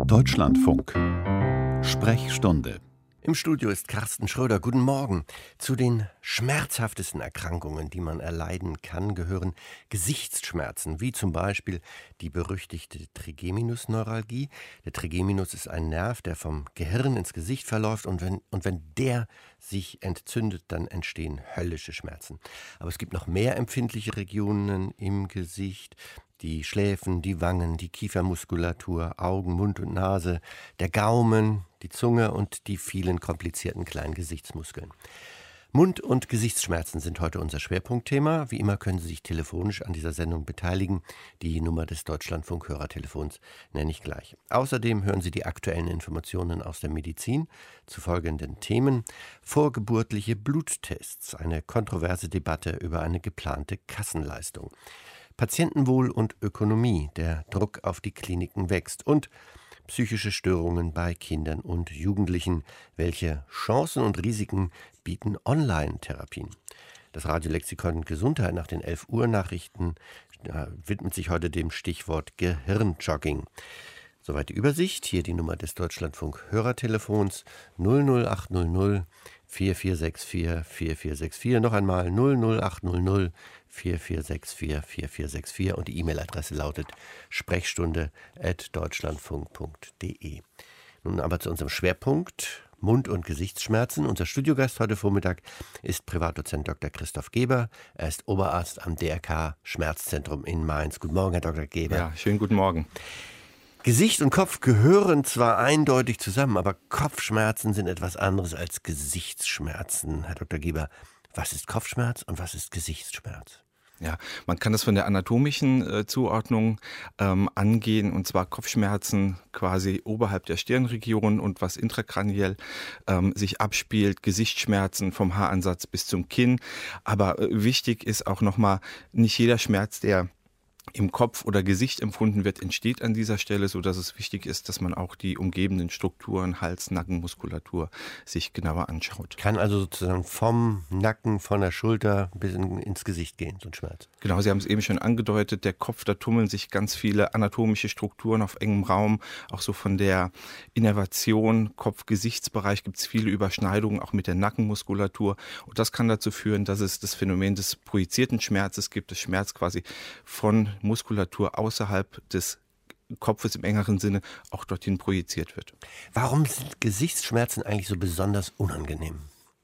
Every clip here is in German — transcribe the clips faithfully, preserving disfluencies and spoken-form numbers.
Deutschlandfunk. Sprechstunde. Im Studio ist Carsten Schröder. Guten Morgen. Zu den schmerzhaftesten Erkrankungen, die man erleiden kann, gehören Gesichtsschmerzen, wie zum Beispiel die berüchtigte Trigeminusneuralgie. Der Trigeminus ist ein Nerv, der vom Gehirn ins Gesicht verläuft, und wenn, und wenn der sich entzündet, dann entstehen höllische Schmerzen. Aber es gibt noch mehr empfindliche Regionen im Gesicht. Die Schläfen, die Wangen, die Kiefermuskulatur, Augen, Mund und Nase, der Gaumen, die Zunge und die vielen komplizierten kleinen Gesichtsmuskeln. Mund- und Gesichtsschmerzen sind heute unser Schwerpunktthema. Wie immer können Sie sich telefonisch an dieser Sendung beteiligen. Die Nummer des Deutschlandfunk-Hörertelefons nenne ich gleich. Außerdem hören Sie die aktuellen Informationen aus der Medizin zu folgenden Themen: Vorgeburtliche Bluttests, eine kontroverse Debatte über eine geplante Kassenleistung. Patientenwohl und Ökonomie, der Druck auf die Kliniken wächst, und psychische Störungen bei Kindern und Jugendlichen. Welche Chancen und Risiken bieten Online-Therapien? Das Radiolexikon Gesundheit nach den elf Uhr Nachrichten äh, widmet sich heute dem Stichwort Gehirnjogging. Soweit die Übersicht. Hier die Nummer des Deutschlandfunk-Hörertelefons null null acht null null vier vier sechs vier vier vier sechs vier. Noch einmal null null acht null null vier vier sechs vier vier vier sechs vier, und die E-Mail-Adresse lautet sprechstunde at deutschlandfunk punkt de. Nun aber zu unserem Schwerpunkt Mund- und Gesichtsschmerzen. Unser Studiogast heute Vormittag ist Privatdozent Doktor Christoph Geber. Er ist Oberarzt am D R K Schmerzzentrum in Mainz. Guten Morgen, Herr Doktor Geber. Ja, schönen guten Morgen. Gesicht und Kopf gehören zwar eindeutig zusammen, aber Kopfschmerzen sind etwas anderes als Gesichtsschmerzen. Herr Doktor Geber, was ist Kopfschmerz und was ist Gesichtsschmerz? Ja, man kann das von der anatomischen äh, Zuordnung ähm, angehen, und zwar Kopfschmerzen quasi oberhalb der Stirnregion und was intrakraniell ähm, sich abspielt, Gesichtsschmerzen vom Haaransatz bis zum Kinn. Aber äh, wichtig ist auch nochmal, nicht jeder Schmerz, der im Kopf oder Gesicht empfunden wird, entsteht an dieser Stelle, so dass es wichtig ist, dass man auch die umgebenden Strukturen, Hals, Nackenmuskulatur sich genauer anschaut. Kann also sozusagen vom Nacken, von der Schulter bis in, ins Gesicht gehen, so ein Schmerz. Genau, Sie haben es eben schon angedeutet, der Kopf, da tummeln sich ganz viele anatomische Strukturen auf engem Raum, auch so von der Innervation, Kopf-Gesichtsbereich gibt es viele Überschneidungen, auch mit der Nackenmuskulatur, und das kann dazu führen, dass es das Phänomen des projizierten Schmerzes gibt, das Schmerz quasi von Muskulatur außerhalb des Kopfes im engeren Sinne auch dorthin projiziert wird. Warum sind Gesichtsschmerzen eigentlich so besonders unangenehm?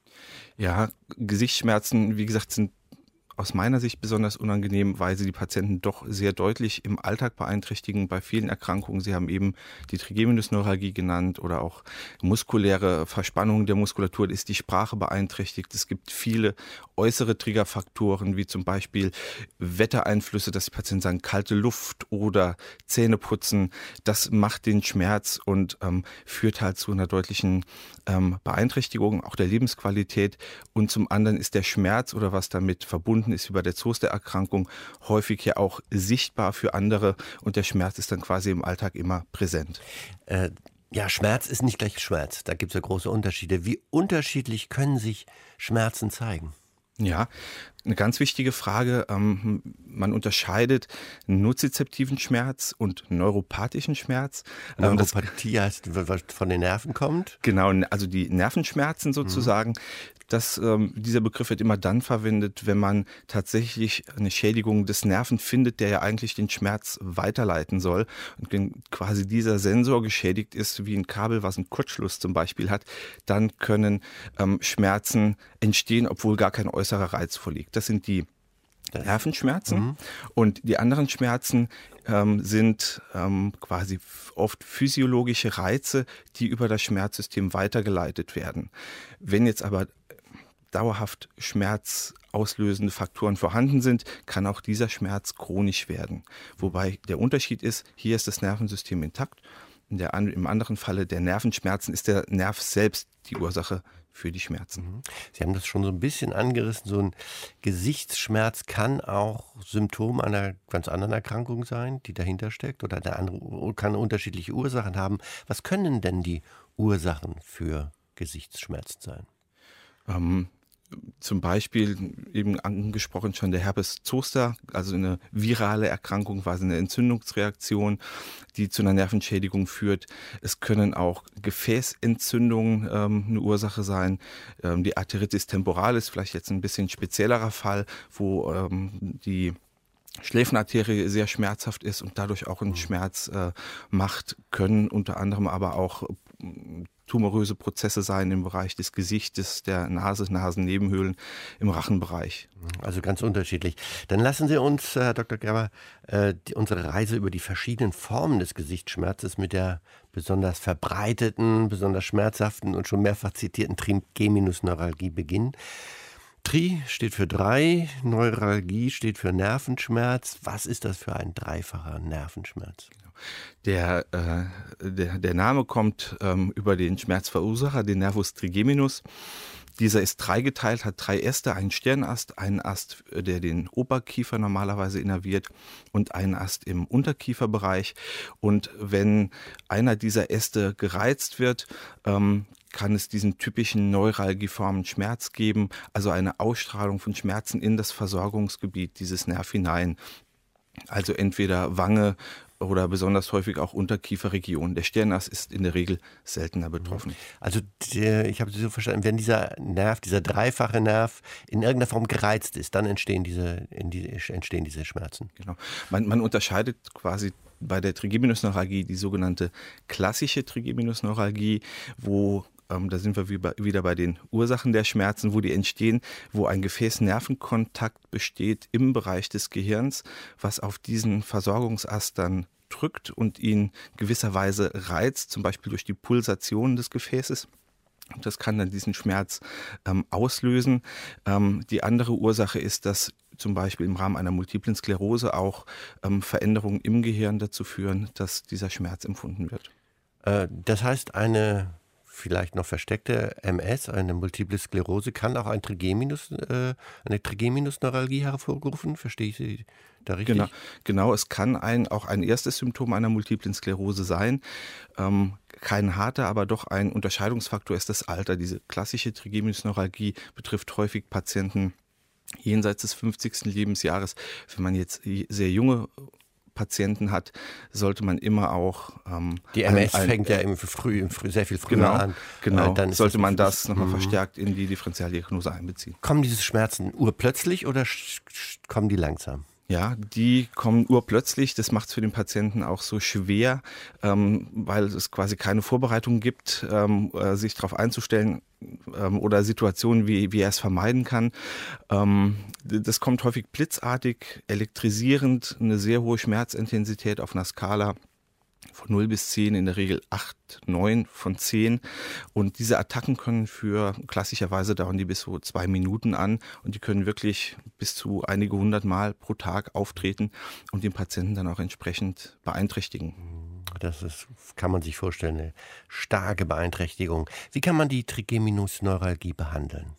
Ja, Gesichtsschmerzen, wie gesagt, sind aus meiner Sicht besonders unangenehm, weil sie die Patienten doch sehr deutlich im Alltag beeinträchtigen bei vielen Erkrankungen. Sie haben eben die Trigeminusneuralgie genannt oder auch muskuläre Verspannungen der Muskulatur, ist die Sprache beeinträchtigt. Es gibt viele äußere Triggerfaktoren, wie zum Beispiel Wettereinflüsse, dass die Patienten sagen, kalte Luft oder Zähneputzen. Das macht den Schmerz und ähm, führt halt zu einer deutlichen ähm, Beeinträchtigung auch der Lebensqualität. Und zum anderen ist der Schmerz oder was damit verbunden ist, wie bei der Zoster-Erkrankung, häufig ja auch sichtbar für andere, und der Schmerz ist dann quasi im Alltag immer präsent. Äh, ja, Schmerz ist nicht gleich Schmerz. Da gibt es ja große Unterschiede. Wie unterschiedlich können sich Schmerzen zeigen? Ja, eine ganz wichtige Frage. Ähm, man unterscheidet nozizeptiven Schmerz und neuropathischen Schmerz. Neuropathie heißt, was von den Nerven kommt? Genau, also die Nervenschmerzen sozusagen. Mhm. Das, ähm, dieser Begriff wird immer dann verwendet, wenn man tatsächlich eine Schädigung des Nerven findet, der ja eigentlich den Schmerz weiterleiten soll. Und wenn quasi dieser Sensor geschädigt ist, wie ein Kabel, was einen Kurzschluss zum Beispiel hat, dann können ähm, Schmerzen entstehen, obwohl gar kein äußerer Reiz vorliegt. Das sind die Nervenschmerzen. Mhm. Und die anderen Schmerzen ähm, sind ähm, quasi oft physiologische Reize, die über das Schmerzsystem weitergeleitet werden. Wenn jetzt aber dauerhaft schmerzauslösende Faktoren vorhanden sind, kann auch dieser Schmerz chronisch werden. Wobei der Unterschied ist, hier ist das Nervensystem intakt. In der, Im anderen Falle der Nervenschmerzen ist der Nerv selbst die Ursache für die Schmerzen. Sie haben das schon so ein bisschen angerissen. So ein Gesichtsschmerz kann auch Symptom einer ganz anderen Erkrankung sein, die dahinter steckt, oder eine andere, kann unterschiedliche Ursachen haben. Was können denn die Ursachen für Gesichtsschmerzen sein? Ähm, Zum Beispiel, eben angesprochen schon, der Herpes zoster, also eine virale Erkrankung, quasi eine Entzündungsreaktion, die zu einer Nervenschädigung führt. Es können auch Gefäßentzündungen ähm, eine Ursache sein. Ähm, die Arteritis temporalis, vielleicht jetzt ein bisschen speziellerer Fall, wo ähm, die Schläfenarterie sehr schmerzhaft ist und dadurch auch einen Schmerz äh, macht, können unter anderem aber auch äh, tumoröse Prozesse sein im Bereich des Gesichtes, der Nase, Nasennebenhöhlen, im Rachenbereich. Also ganz unterschiedlich. Dann lassen Sie uns, Herr Doktor Gerber, äh, die, unsere Reise über die verschiedenen Formen des Gesichtsschmerzes mit der besonders verbreiteten, besonders schmerzhaften und schon mehrfach zitierten Trigeminusneuralgie beginnen. Tri steht für drei, Neuralgie steht für Nervenschmerz. Was ist das für ein dreifacher Nervenschmerz? Der, äh, der, der Name kommt ähm, über den Schmerzverursacher, den Nervus trigeminus. Dieser ist dreigeteilt, hat drei Äste, einen Stirnast, einen Ast, der den Oberkiefer normalerweise innerviert und einen Ast im Unterkieferbereich. Und wenn einer dieser Äste gereizt wird, ähm, kann es diesen typischen neuralgiformen Schmerz geben, also eine Ausstrahlung von Schmerzen in das Versorgungsgebiet dieses Nerv hinein. Also entweder Wange oder besonders häufig auch Unterkieferregion. Der Stirnast ist in der Regel seltener betroffen. Also der, ich habe Sie so verstanden, wenn dieser Nerv, dieser dreifache Nerv in irgendeiner Form gereizt ist, dann entstehen diese, in die, entstehen diese Schmerzen. Genau. Man, man unterscheidet quasi bei der Trigeminusneuralgie die sogenannte klassische Trigeminusneuralgie, wo Ähm, da sind wir wieder bei den Ursachen der Schmerzen, wo die entstehen, wo ein Gefäß-Nervenkontakt besteht im Bereich des Gehirns, was auf diesen Versorgungsast dann drückt und ihn gewisserweise reizt, zum Beispiel durch die Pulsation des Gefäßes. Das kann dann diesen Schmerz ähm, auslösen. Ähm, die andere Ursache ist, dass zum Beispiel im Rahmen einer multiplen Sklerose auch ähm, Veränderungen im Gehirn dazu führen, dass dieser Schmerz empfunden wird. Äh, das heißt, eine vielleicht noch versteckte M S, eine Multiple Sklerose, kann auch ein Trigeminus, äh, eine Trigeminusneuralgie hervorrufen. Verstehe ich Sie da richtig? Genau, genau, es kann ein, auch ein erstes Symptom einer Multiplen Sklerose sein. Ähm, kein harter, aber doch ein Unterscheidungsfaktor ist das Alter. Diese klassische Trigeminusneuralgie betrifft häufig Patienten jenseits des fünfzigsten Lebensjahres. Wenn man jetzt sehr junge Patienten hat, sollte man immer auch ähm, die M S ein, ein, fängt ja im früh, im früh, sehr viel früher genau, an. Genau, äh, dann sollte das man das nochmal verstärkt in die Differentialdiagnose einbeziehen. Kommen diese Schmerzen urplötzlich oder kommen die langsam? Ja, die kommen urplötzlich. Das macht es für den Patienten auch so schwer, ähm, weil es quasi keine Vorbereitung gibt, ähm, äh, sich darauf einzustellen ähm, oder Situationen, wie, wie er es vermeiden kann. Ähm, das kommt häufig blitzartig, elektrisierend, eine sehr hohe Schmerzintensität auf einer Skala von null bis zehn, in der Regel acht, neun von zehn. Und diese Attacken können für, klassischerweise dauern die bis so zwei Minuten an und die können wirklich bis zu einige hundert Mal pro Tag auftreten und den Patienten dann auch entsprechend beeinträchtigen. Das ist, kann man sich vorstellen, eine starke Beeinträchtigung. Wie kann man die Trigeminusneuralgie behandeln?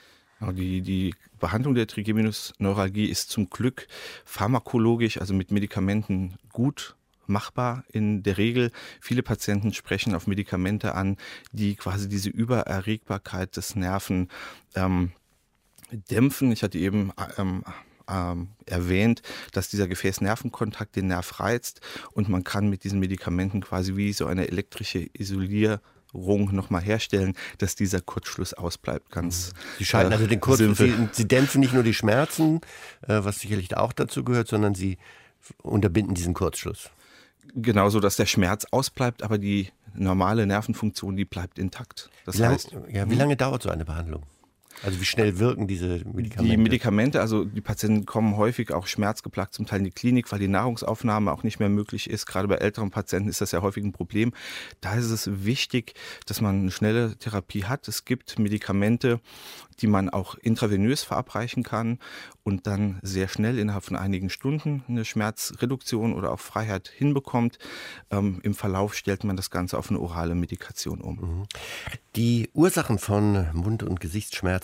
Die, die Behandlung der Trigeminusneuralgie ist zum Glück pharmakologisch, also mit Medikamenten, gut machbar in der Regel. Viele Patienten sprechen auf Medikamente an, die quasi diese Übererregbarkeit des Nerven ähm, dämpfen. Ich hatte eben ähm, ähm, erwähnt, dass dieser Gefäß-Nervenkontakt den Nerv reizt und man kann mit diesen Medikamenten quasi wie so eine elektrische Isolierung nochmal herstellen, dass dieser Kurzschluss ausbleibt. Ganz Sie schalten also den Kurzschluss, Sie, Sie dämpfen nicht nur die Schmerzen, äh, was sicherlich auch dazu gehört, sondern Sie unterbinden diesen Kurzschluss. Genauso, dass der Schmerz ausbleibt, aber die normale Nervenfunktion, die bleibt intakt. Das wie lang, heißt, ja, wie lange dauert so eine Behandlung? Also wie schnell wirken diese Medikamente? Die Medikamente, also die Patienten kommen häufig auch schmerzgeplagt zum Teil in die Klinik, weil die Nahrungsaufnahme auch nicht mehr möglich ist. Gerade bei älteren Patienten ist das ja häufig ein Problem. Da ist es wichtig, dass man eine schnelle Therapie hat. Es gibt Medikamente, die man auch intravenös verabreichen kann und dann sehr schnell innerhalb von einigen Stunden eine Schmerzreduktion oder auch Freiheit hinbekommt. Ähm, im Verlauf stellt man das Ganze auf eine orale Medikation um. Die Ursachen von Mund- und Gesichtsschmerzen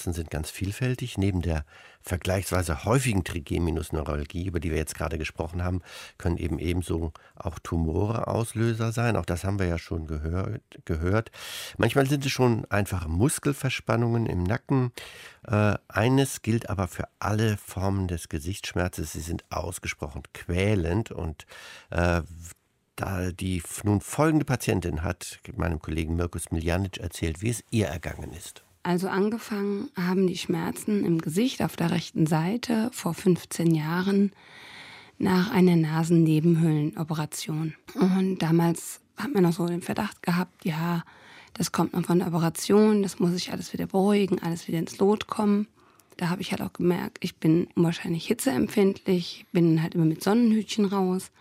Gesichtsschmerzen sind ganz vielfältig. Neben der vergleichsweise häufigen Trigeminusneuralgie, über die wir jetzt gerade gesprochen haben, können eben ebenso auch Tumore Auslöser sein. Auch das haben wir ja schon gehört. gehört. Manchmal sind es schon einfache Muskelverspannungen im Nacken. Äh, eines gilt aber für alle Formen des Gesichtsschmerzes. Sie sind ausgesprochen quälend und äh, Da die nun folgende Patientin hat meinem Kollegen Mirko Smiljanic erzählt, wie es ihr ergangen ist. Also angefangen haben die Schmerzen im Gesicht auf der rechten Seite vor fünfzehn Jahren nach einer Nasennebenhöhlenoperation. Und damals hat man noch so den Verdacht gehabt, ja, das kommt noch von der Operation, das muss sich alles wieder beruhigen, alles wieder ins Lot kommen. Da habe ich halt auch gemerkt, ich bin unwahrscheinlich hitzeempfindlich, bin halt immer mit Sonnenhütchen raus.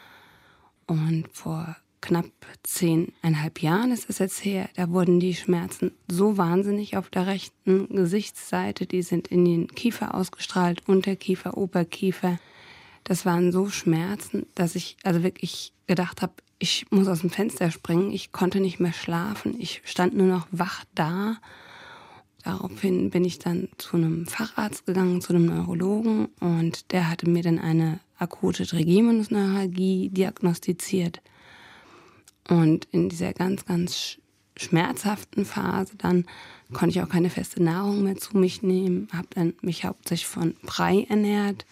Und vor knapp zehneinhalb Jahren ist es jetzt her, da wurden die Schmerzen so wahnsinnig auf der rechten Gesichtsseite, die sind in den Kiefer ausgestrahlt, Unterkiefer, Oberkiefer. Das waren so Schmerzen, dass ich also wirklich gedacht habe, ich muss aus dem Fenster springen. Ich konnte nicht mehr schlafen, ich stand nur noch wach da. Daraufhin bin ich dann zu einem Facharzt gegangen, zu einem Neurologen, und der hatte mir dann eine akute Trigeminusneuralgie diagnostiziert. Und in dieser ganz, ganz schmerzhaften Phase dann konnte ich auch keine feste Nahrung mehr zu mich nehmen, habe dann mich hauptsächlich von Brei ernährt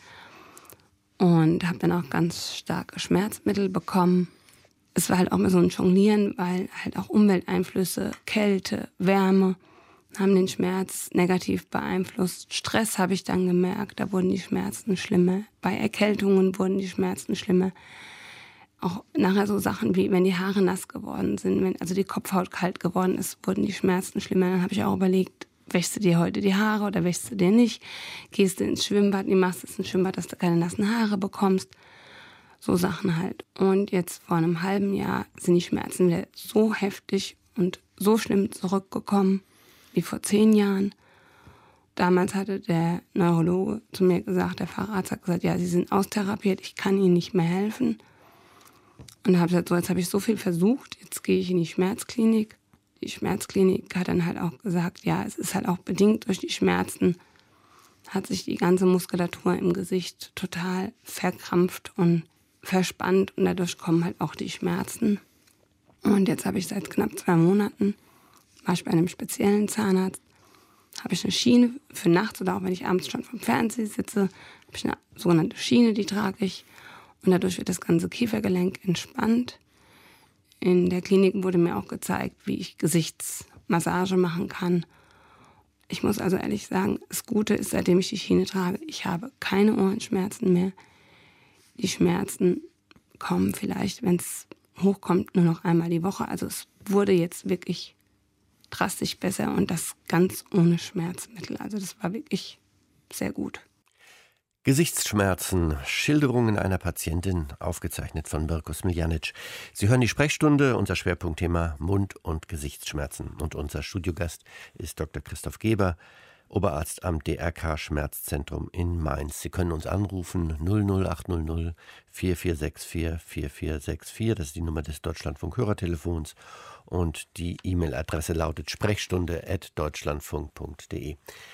und habe dann auch ganz starke Schmerzmittel bekommen. Es war halt auch mehr so ein Jonglieren, weil halt auch Umwelteinflüsse, Kälte, Wärme haben den Schmerz negativ beeinflusst. Stress habe ich dann gemerkt, da wurden die Schmerzen schlimmer. Bei Erkältungen wurden die Schmerzen schlimmer. Auch nachher so Sachen wie, wenn die Haare nass geworden sind, wenn also die Kopfhaut kalt geworden ist, wurden die Schmerzen schlimmer. Dann habe ich auch überlegt, wäschst du dir heute die Haare oder wäschst du dir nicht? Gehst du ins Schwimmbad, wie machst du es ins Schwimmbad, dass du keine nassen Haare bekommst? So Sachen halt. Und jetzt vor einem halben Jahr sind die Schmerzen wieder so heftig und so schlimm zurückgekommen wie vor zehn Jahren. Damals hatte der Neurologe zu mir gesagt, der Facharzt hat gesagt, ja, Sie sind austherapiert, ich kann Ihnen nicht mehr helfen. Und da habe ich gesagt, so, jetzt habe ich so viel versucht, jetzt gehe ich in die Schmerzklinik. Die Schmerzklinik hat dann halt auch gesagt, ja, es ist halt auch bedingt durch die Schmerzen, hat sich die ganze Muskulatur im Gesicht total verkrampft und verspannt und dadurch kommen halt auch die Schmerzen. Und jetzt habe ich seit knapp zwei Monaten war ich bei einem speziellen Zahnarzt, habe ich eine Schiene für nachts oder auch wenn ich abends schon vom Fernseher sitze, habe ich eine sogenannte Schiene, die trage ich. Und dadurch wird das ganze Kiefergelenk entspannt. In der Klinik wurde mir auch gezeigt, wie ich Gesichtsmassage machen kann. Ich muss also ehrlich sagen, das Gute ist, seitdem ich die Schiene trage, ich habe keine Ohrenschmerzen mehr. Die Schmerzen kommen vielleicht, wenn es hochkommt, nur noch einmal die Woche. Also es wurde jetzt wirklich drastisch besser und das ganz ohne Schmerzmittel. Also das war wirklich sehr gut. Gesichtsschmerzen, Schilderungen einer Patientin, aufgezeichnet von Mirko Smiljanic. Sie hören die Sprechstunde, unser Schwerpunktthema Mund- und Gesichtsschmerzen. Und unser Studiogast ist Doktor Christoph Geber, Oberarzt am D R K-Schmerzzentrum in Mainz. Sie können uns anrufen null null acht null null vier vier sechs vier vier vier sechs vier. Das ist die Nummer des Deutschlandfunk-Hörertelefons. Und die E-Mail-Adresse lautet sprechstunde at deutschlandfunk punkt de.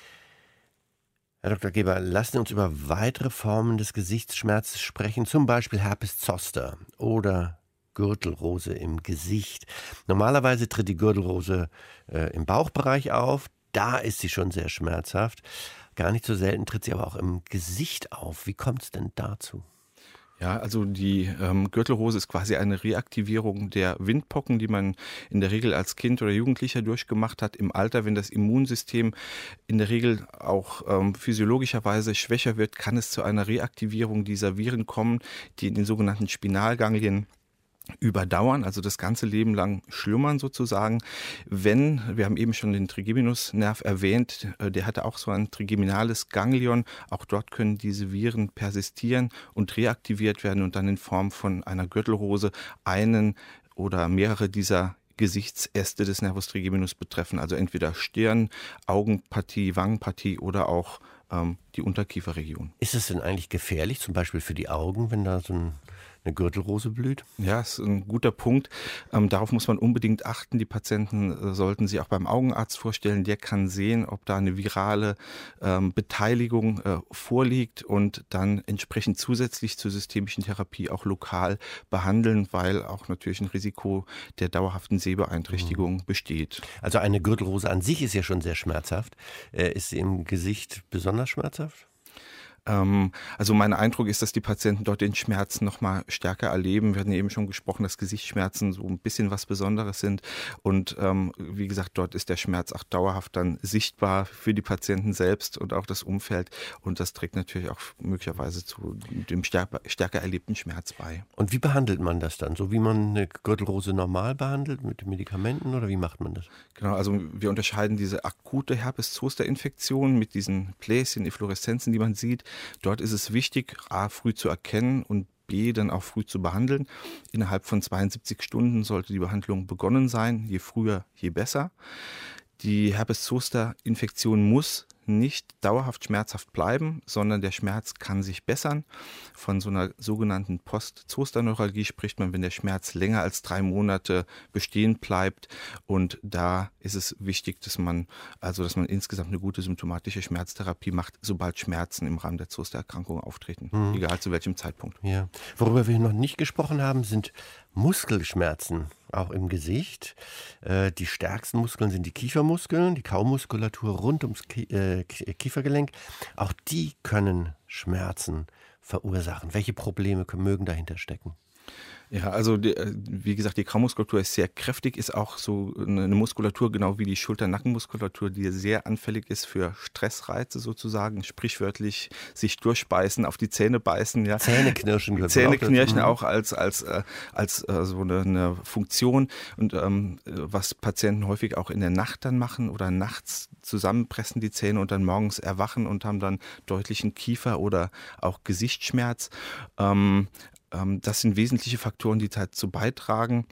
Herr Doktor Geber, lassen Sie uns über weitere Formen des Gesichtsschmerzes sprechen, zum Beispiel Herpes zoster oder Gürtelrose im Gesicht. Normalerweise tritt die Gürtelrose äh, im Bauchbereich auf. Da ist sie schon sehr schmerzhaft. Gar nicht so selten tritt sie aber auch im Gesicht auf. Wie kommt es denn dazu? Ja, also die ähm, Gürtelrose ist quasi eine Reaktivierung der Windpocken, die man in der Regel als Kind oder Jugendlicher durchgemacht hat. Im Alter, wenn das Immunsystem in der Regel auch ähm, physiologischerweise schwächer wird, kann es zu einer Reaktivierung dieser Viren kommen, die in den sogenannten Spinalganglien überdauern, also das ganze Leben lang schlummern sozusagen. Wenn, wir haben eben schon den Trigeminusnerv erwähnt, der hatte auch so ein trigeminales Ganglion, auch dort können diese Viren persistieren und reaktiviert werden und dann in Form von einer Gürtelrose einen oder mehrere dieser Gesichtsäste des Nervus trigeminus betreffen, also entweder Stirn, Augenpartie, Wangenpartie oder auch ähm, die Unterkieferregion. Ist es denn eigentlich gefährlich, zum Beispiel für die Augen, wenn da so ein eine Gürtelrose blüht? Ja, ist ein guter Punkt. Ähm, darauf muss man unbedingt achten. Die Patienten äh, sollten sich auch beim Augenarzt vorstellen. Der kann sehen, ob da eine virale ähm, Beteiligung äh, vorliegt und dann entsprechend zusätzlich zur systemischen Therapie auch lokal behandeln, weil auch natürlich ein Risiko der dauerhaften Sehbeeinträchtigung mhm. besteht. Also eine Gürtelrose an sich ist ja schon sehr schmerzhaft. Äh, ist sie im Gesicht besonders schmerzhaft? Also mein Eindruck ist, dass die Patienten dort den Schmerz noch mal stärker erleben. Wir hatten eben schon gesprochen, dass Gesichtsschmerzen so ein bisschen was Besonderes sind. Und ähm, wie gesagt, dort ist der Schmerz auch dauerhaft dann sichtbar für die Patienten selbst und auch das Umfeld. Und das trägt natürlich auch möglicherweise zu dem stärker, stärker erlebten Schmerz bei. Und wie behandelt man das dann? So wie man eine Gürtelrose normal behandelt, mit Medikamenten, oder wie macht man das? Genau, also wir unterscheiden diese akute Herpes-Zoster-Infektion mit diesen Bläschen, Effloreszenzen, die man sieht. Dort ist es wichtig, A, früh zu erkennen und B, dann auch früh zu behandeln. Innerhalb von zweiundsiebzig Stunden sollte die Behandlung begonnen sein. Je früher, je besser. Die Herpes-Zoster-Infektion muss nicht dauerhaft schmerzhaft bleiben, sondern der Schmerz kann sich bessern. Von so einer sogenannten Post-Zoster-Neuralgie spricht man, wenn der Schmerz länger als drei Monate bestehen bleibt. Und da ist es wichtig, dass man, also dass man insgesamt eine gute symptomatische Schmerztherapie macht, sobald Schmerzen im Rahmen der Zoster-Erkrankung auftreten, mhm. egal zu welchem Zeitpunkt. Ja. Worüber wir noch nicht gesprochen haben, sind Muskelschmerzen, auch im Gesicht. Äh, die stärksten Muskeln sind die Kiefermuskeln, die Kaumuskulatur rund ums Ki- äh, Kiefergelenk. Auch die können Schmerzen verursachen. Welche Probleme mögen dahinter stecken? Ja, also die, wie gesagt, die Kaumuskulatur ist sehr kräftig, ist auch so eine Muskulatur, genau wie die Schulter-Nackenmuskulatur, die sehr anfällig ist für Stressreize sozusagen, sprichwörtlich sich durchbeißen, auf die Zähne beißen. Ja. Zähneknirschen. Zähneknirschen auch als, als, als äh, so eine, eine Funktion. Und ähm, was Patienten häufig auch in der Nacht dann machen oder nachts zusammenpressen die Zähne und dann morgens erwachen und haben dann deutlichen Kiefer- oder auch Gesichtsschmerz. Ähm, Das sind wesentliche Faktoren, die dazu beitragen.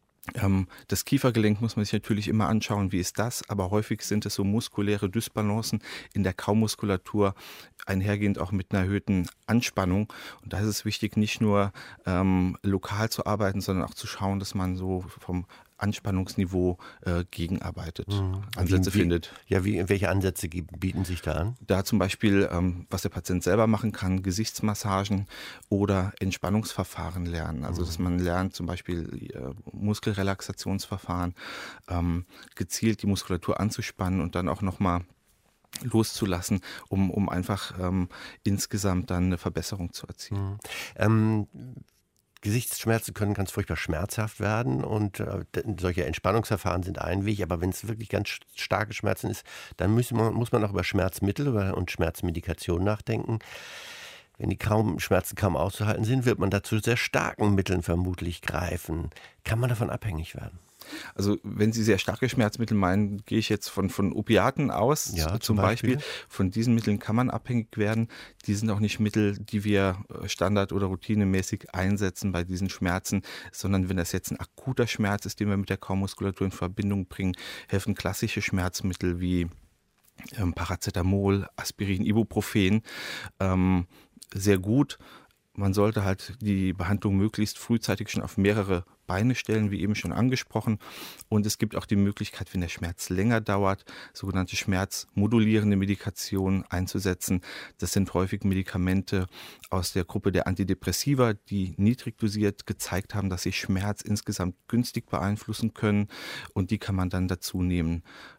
Das Kiefergelenk muss man sich natürlich immer anschauen, wie ist das, aber häufig sind es so muskuläre Dysbalancen in der Kaumuskulatur, einhergehend auch mit einer erhöhten Anspannung. Und da ist es wichtig, nicht nur ähm, lokal zu arbeiten, sondern auch zu schauen, dass man so vom Anspannungsniveau äh, gegenarbeitet, mhm. Ansätze wie, findet. Ja, wie, welche Ansätze bieten sich da an? Da zum Beispiel, ähm, was der Patient selber machen kann, Gesichtsmassagen oder Entspannungsverfahren lernen. Also, mhm. dass man lernt zum Beispiel äh, Muskelrelaxationsverfahren, ähm, gezielt die Muskulatur anzuspannen und dann auch nochmal loszulassen, um, um einfach ähm, insgesamt dann eine Verbesserung zu erzielen. Mhm. Ähm, Gesichtsschmerzen können ganz furchtbar schmerzhaft werden und äh, solche Entspannungsverfahren sind ein Weg, aber wenn es wirklich ganz starke Schmerzen ist, dann muss man, muss man auch über Schmerzmittel und Schmerzmedikation nachdenken. Wenn die kaum, Schmerzen kaum auszuhalten sind, wird man dazu sehr starken Mitteln vermutlich greifen. Kann man davon abhängig werden? Also wenn Sie sehr starke Schmerzmittel meinen, gehe ich jetzt von, von Opiaten aus, ja, zum, zum Beispiel. Beispiel. Von diesen Mitteln kann man abhängig werden. Die sind auch nicht Mittel, die wir standard- oder routinemäßig einsetzen bei diesen Schmerzen, sondern wenn das jetzt ein akuter Schmerz ist, den wir mit der Kaumuskulatur in Verbindung bringen, helfen klassische Schmerzmittel wie ähm, Paracetamol, Aspirin, Ibuprofen ähm, sehr gut. Man sollte halt die Behandlung möglichst frühzeitig schon auf mehrere Beine stellen, wie eben schon angesprochen. Und es gibt auch die Möglichkeit, wenn der Schmerz länger dauert, sogenannte schmerzmodulierende Medikationen einzusetzen. Das sind häufig Medikamente aus der Gruppe der Antidepressiva, die niedrig dosiert gezeigt haben, dass sie Schmerz insgesamt günstig beeinflussen können. Und die kann man dann dazu nehmen,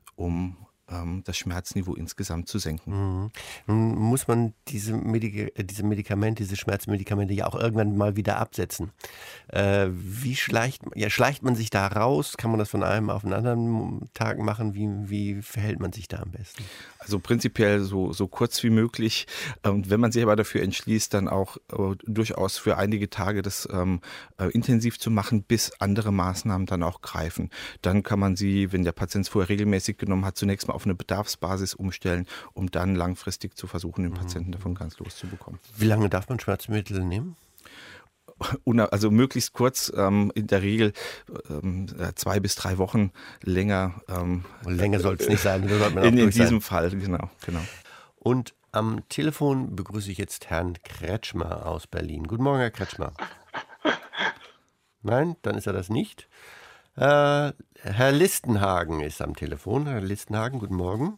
um das Schmerzniveau insgesamt zu senken. Mhm. Nun muss man diese, Medik- diese Medikamente, diese Schmerzmedikamente ja auch irgendwann mal wieder absetzen. Äh, wie schleicht, ja, schleicht man sich da raus? Kann man das von einem auf den anderen Tag machen? Wie, wie verhält man sich da am besten? Also prinzipiell so, so kurz wie möglich. Und wenn man sich aber dafür entschließt, dann auch äh, durchaus für einige Tage das ähm, äh, intensiv zu machen, bis andere Maßnahmen dann auch greifen. Dann kann man sie, wenn der Patient es vorher regelmäßig genommen hat, zunächst mal auf eine Bedarfsbasis umstellen, um dann langfristig zu versuchen, den Patienten davon ganz loszubekommen. Wie lange darf man Schmerzmittel nehmen? Also möglichst kurz, ähm, in der Regel ähm, zwei bis drei Wochen, länger. Ähm, länger soll es nicht sein. Da sollte man auch in, in diesem sein. Fall, genau, genau. Und am Telefon begrüße ich jetzt Herrn Kretschmer aus Berlin. Guten Morgen, Herr Kretschmer. Nein, dann ist er das nicht. Äh, Herr Listenhagen ist am Telefon. Herr Listenhagen, guten Morgen.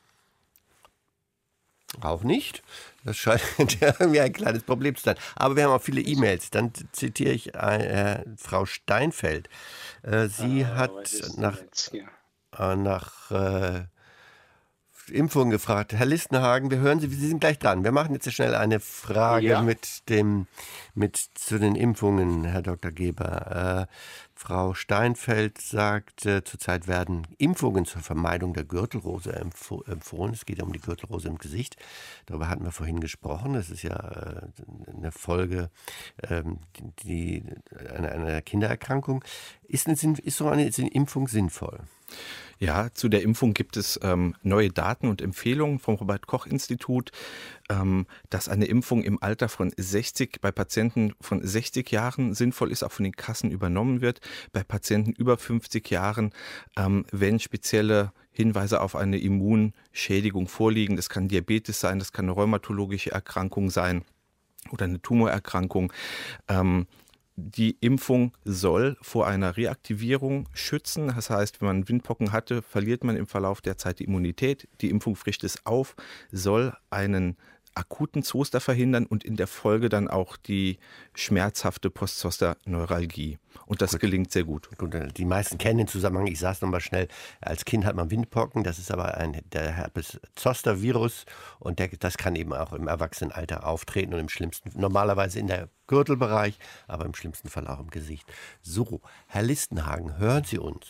Auch nicht. Das scheint irgendwie ein kleines Problem zu sein. Aber wir haben auch viele E-Mails. Dann zitiere ich äh, Frau Steinfeld. Äh, sie ah, hat nach, äh, nach äh, Impfungen gefragt. Herr Listenhagen, wir hören Sie, Sie sind gleich dran. Wir machen jetzt schnell eine Frage ja. mit dem, mit zu den Impfungen, Herr Doktor Geber. Äh, Frau Steinfeld sagt, äh, zurzeit werden Impfungen zur Vermeidung der Gürtelrose empf- empfohlen. Es geht um die Gürtelrose im Gesicht. Darüber hatten wir vorhin gesprochen. Das ist ja äh, eine Folge ähm, die, eine, eine Kindererkrankung. Ist, eine, ist so eine, ist eine Impfung sinnvoll? Ja, zu der Impfung gibt es ähm, neue Daten und Empfehlungen vom Robert-Koch-Institut, ähm, dass eine Impfung im Alter von sechzig, bei Patienten von sechzig Jahren sinnvoll ist, auch von den Kassen übernommen wird. Bei Patienten über fünfzig Jahren, ähm, wenn spezielle Hinweise auf eine Immunschädigung vorliegen. Das kann Diabetes sein, das kann eine rheumatologische Erkrankung sein oder eine Tumorerkrankung. Ähm, Die Impfung soll vor einer Reaktivierung schützen. Das heißt, wenn man Windpocken hatte, verliert man im Verlauf der Zeit die Immunität. Die Impfung frischt es auf, soll einen akuten Zoster verhindern und in der Folge dann auch die schmerzhafte Postzoster-Neuralgie. Und das gut. gelingt sehr gut. gut. Die meisten kennen den Zusammenhang. Ich sage es nochmal schnell. Als Kind hat man Windpocken. Das ist aber ein, der Herpes-Zoster-Virus. Und der, das kann eben auch im Erwachsenenalter auftreten und im schlimmsten, normalerweise in der Gürtelbereich, aber im schlimmsten Fall auch im Gesicht. So, Herr Listenhagen, hören Sie uns?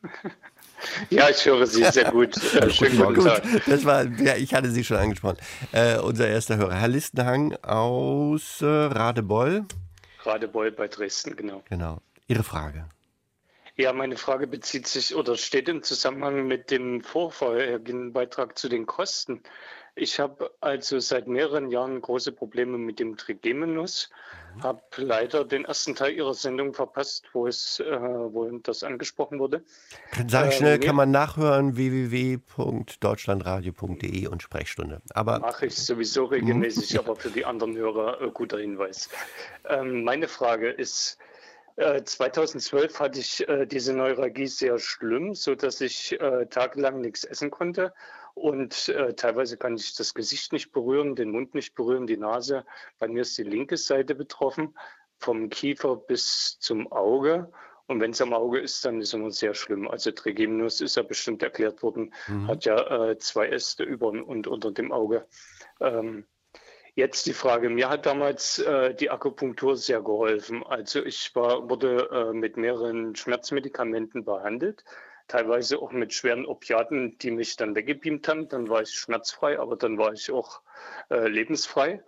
Ja, ich höre Sie sehr gut. Äh, schönen guten Tag. Das war, ja, ich hatte Sie schon angesprochen. Äh, unser erster Hörer, Herr Listenhagen aus äh, Radebeul. Radebeul bei Dresden, genau. Genau. Ihre Frage. Ja, meine Frage bezieht sich oder steht im Zusammenhang mit dem vorherigen Beitrag zu den Kosten. Ich habe also seit mehreren Jahren große Probleme mit dem Trigeminus. Mhm. Habe leider den ersten Teil Ihrer Sendung verpasst, wo es, äh, wo das angesprochen wurde. Sag ich schnell, äh, kann man nachhören, w w w punkt deutschlandradio punkt d e und Sprechstunde. Aber mache ich sowieso regelmäßig, mhm. aber für die anderen Hörer äh, guter Hinweis. Ähm, meine Frage ist, äh, zweitausendzwölf hatte ich äh, diese Neuralgie sehr schlimm, sodass ich äh, tagelang nichts essen konnte. Und äh, teilweise kann ich das Gesicht nicht berühren, den Mund nicht berühren, die Nase. Bei mir ist die linke Seite betroffen, vom Kiefer bis zum Auge. Und wenn es am Auge ist, dann ist es immer sehr schlimm. Also Trigeminus ist ja bestimmt erklärt worden, mhm. hat ja äh, zwei Äste über und unter dem Auge. Ähm, jetzt die Frage, mir hat damals äh, die Akupunktur sehr geholfen. Also ich war, wurde äh, mit mehreren Schmerzmedikamenten behandelt. Teilweise auch mit schweren Opiaten, die mich dann weggebeamt haben. Dann war ich schmerzfrei, aber dann war ich auch äh, lebensfrei.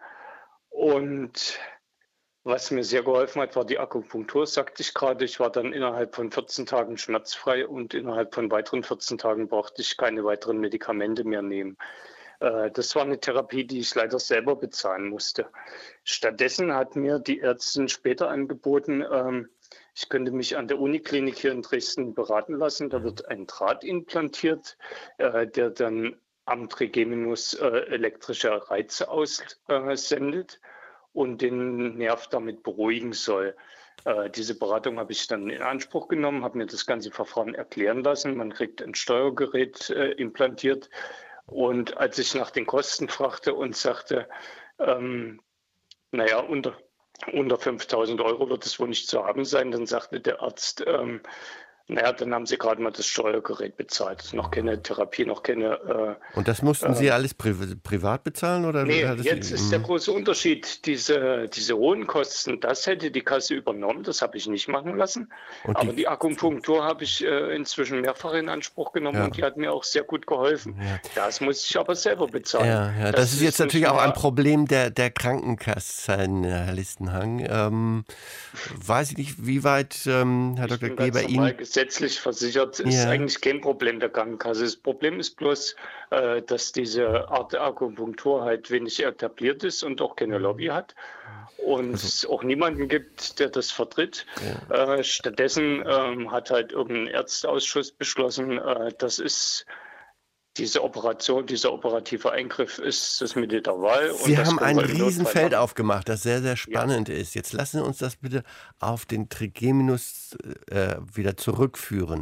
Und was mir sehr geholfen hat, war die Akupunktur, sagte ich gerade. Ich war dann innerhalb von vierzehn Tagen schmerzfrei und innerhalb von weiteren vierzehn Tagen brauchte ich keine weiteren Medikamente mehr nehmen. Äh, das war eine Therapie, die ich leider selber bezahlen musste. Stattdessen hat mir die Ärztin später angeboten, ähm, ich könnte mich an der Uniklinik hier in Dresden beraten lassen. Da wird ein Draht implantiert, äh, der dann am Trigeminus äh, elektrische Reize aussendet und den Nerv damit beruhigen soll. Äh, diese Beratung habe ich dann in Anspruch genommen, habe mir das ganze Verfahren erklären lassen. Man kriegt ein Steuergerät äh, implantiert. Und als ich nach den Kosten fragte und sagte, ähm, naja, unter Unter fünftausend Euro wird es wohl nicht zu haben sein. Dann sagte der Arzt, ähm, naja, dann haben Sie gerade mal das Steuergerät bezahlt. Noch keine Therapie, noch keine... Äh, Und das mussten äh, Sie alles pri- privat bezahlen? Oder nee, hat das jetzt die, ist der große Unterschied. Diese, diese hohen Kosten, das hätte die Kasse übernommen. Das habe ich nicht machen lassen. Und Aber die, die Akupunktur habe ich äh, inzwischen mehrfach in Anspruch genommen ja. und die hat mir auch sehr gut geholfen. Ja. Das muss ich aber selber bezahlen. Ja, ja. Das, das ist, ist jetzt natürlich auch ein Problem der, der Krankenkassen, Herr Listenhang. Ähm, weiß ich nicht, wie weit, ähm, Herr Doktor Geber, Ihnen... Gesetzlich versichert ist ja. eigentlich kein Problem der Krankenkasse. Das Problem ist bloß, äh, dass diese Art der Akupunktur halt wenig etabliert ist und auch keine Lobby hat und also. es auch niemanden gibt, der das vertritt. Ja. Äh, stattdessen ähm, hat halt irgendein Ärzteausschuss beschlossen, äh, das ist diese Operation, dieser operative Eingriff ist das Mittel der Wahl. Sie und haben ein können wir im Riesenfeld Notfall aufgemacht, das sehr, sehr spannend ja. ist. Jetzt lassen Sie uns das bitte auf den Trigeminus äh, wieder zurückführen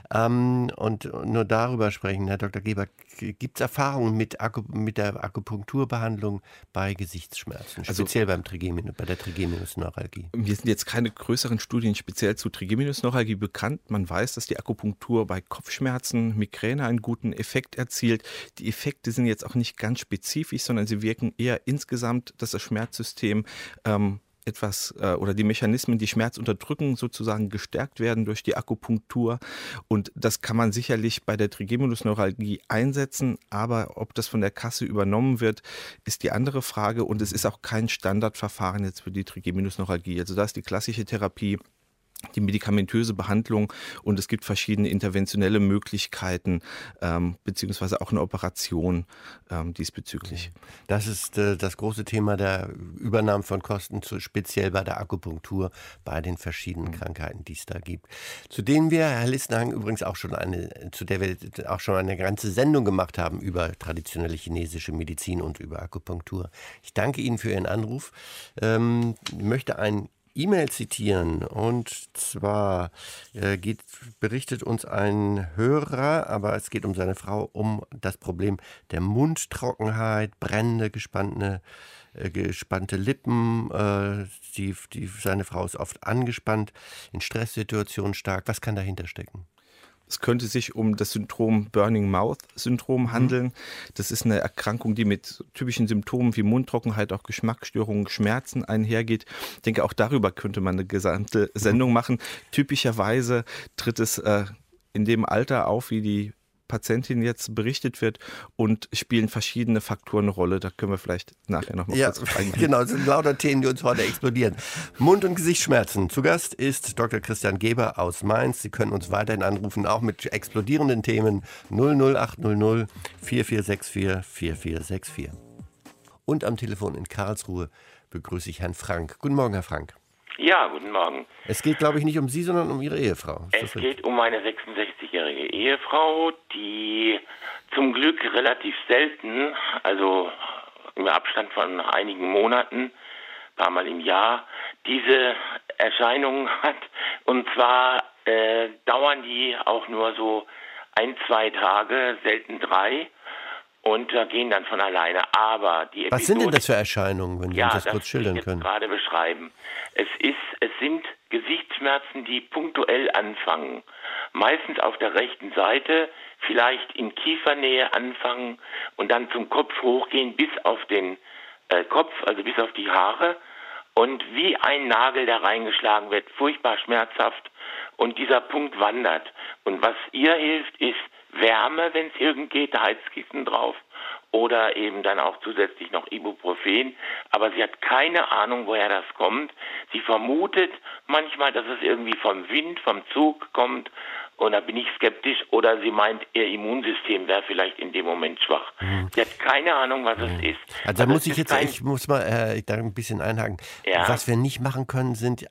ähm, und nur darüber sprechen. Herr Doktor Geber, gibt es Erfahrungen mit, Aku, mit der Akupunkturbehandlung bei Gesichtsschmerzen, also, speziell beim Trigeminus, bei der Trigeminusneuralgie? Mir sind jetzt keine größeren Studien speziell zu Trigeminusneuralgie bekannt. Man weiß, dass die Akupunktur bei Kopfschmerzen, Migräne einen guten Effekt erzielt. Die Effekte sind jetzt auch nicht ganz spezifisch, sondern sie wirken eher insgesamt, dass das Schmerzsystem ähm, etwas äh, oder die Mechanismen, die Schmerz unterdrücken, sozusagen gestärkt werden durch die Akupunktur. Und das kann man sicherlich bei der Trigeminusneuralgie einsetzen, aber ob das von der Kasse übernommen wird, ist die andere Frage. Und es ist auch kein Standardverfahren jetzt für die Trigeminusneuralgie. Also da ist die klassische Therapie, die medikamentöse Behandlung, und es gibt verschiedene interventionelle Möglichkeiten, ähm, beziehungsweise auch eine Operation ähm, diesbezüglich. Das ist äh, das große Thema der Übernahme von Kosten, zu, speziell bei der Akupunktur, bei den verschiedenen Krankheiten, die es da gibt. Zu denen wir, Herr Listenhagen, übrigens auch schon eine, zu der wir auch schon eine ganze Sendung gemacht haben über traditionelle chinesische Medizin und über Akupunktur. Ich danke Ihnen für Ihren Anruf. Ähm, ich möchte ein E-Mail zitieren, und zwar äh, geht, berichtet uns ein Hörer, aber es geht um seine Frau, um das Problem der Mundtrockenheit, brennende, gespannte, äh, gespannte Lippen. Äh, die, die, seine Frau ist oft angespannt, in Stresssituationen stark. Was kann dahinter stecken? Es könnte sich um das Syndrom Burning Mouth Syndrom handeln. Das ist eine Erkrankung, die mit typischen Symptomen wie Mundtrockenheit, auch Geschmacksstörungen, Schmerzen einhergeht. Ich denke, auch darüber könnte man eine gesamte Sendung machen. Typischerweise tritt es äh, in dem Alter auf, wie die Patientin jetzt berichtet wird, und spielen verschiedene Faktoren eine Rolle. Da können wir vielleicht nachher noch mal ja, kurz eingehen. Genau, das sind lauter Themen, die uns heute explodieren. Mund- und Gesichtsschmerzen. Zu Gast ist Doktor Christian Geber aus Mainz. Sie können uns weiterhin anrufen, auch mit explodierenden Themen. null null acht null null vier vier sechs vier vier vier sechs vier. Und am Telefon in Karlsruhe begrüße ich Herrn Frank. Guten Morgen, Herr Frank. Ja, guten Morgen. Es geht, glaube ich, nicht um Sie, sondern um Ihre Ehefrau. Ist es geht um meine sechsundsechzigjährige Ehefrau, die zum Glück relativ selten, also im Abstand von einigen Monaten, ein paar Mal im Jahr, diese Erscheinungen hat. Und zwar äh, dauern die auch nur so ein, zwei Tage, selten drei. Und äh, gehen dann von alleine. Aber die Episode, was sind denn das für Erscheinungen, wenn Sie ja, uns das, das kurz schildern ich können? Ja, gerade beschreiben. Es ist, es sind Gesichtsschmerzen, die punktuell anfangen. Meistens auf der rechten Seite, vielleicht in Kiefernähe anfangen und dann zum Kopf hochgehen bis auf den äh, Kopf, also bis auf die Haare. Und wie ein Nagel, der reingeschlagen wird, furchtbar schmerzhaft. Und dieser Punkt wandert. Und was ihr hilft, ist Wärme, wenn es irgend geht, Heizkissen drauf, oder eben dann auch zusätzlich noch Ibuprofen. Aber sie hat keine Ahnung, woher das kommt. Sie vermutet manchmal, dass es irgendwie vom Wind, vom Zug kommt, und da bin ich skeptisch. Oder sie meint, ihr Immunsystem wäre vielleicht in dem Moment schwach. Mhm. Sie hat keine Ahnung, was mhm. es ist. Also da also muss ich jetzt, kein... ich muss mal äh, da ein bisschen einhaken. Ja. Was wir nicht machen können, sind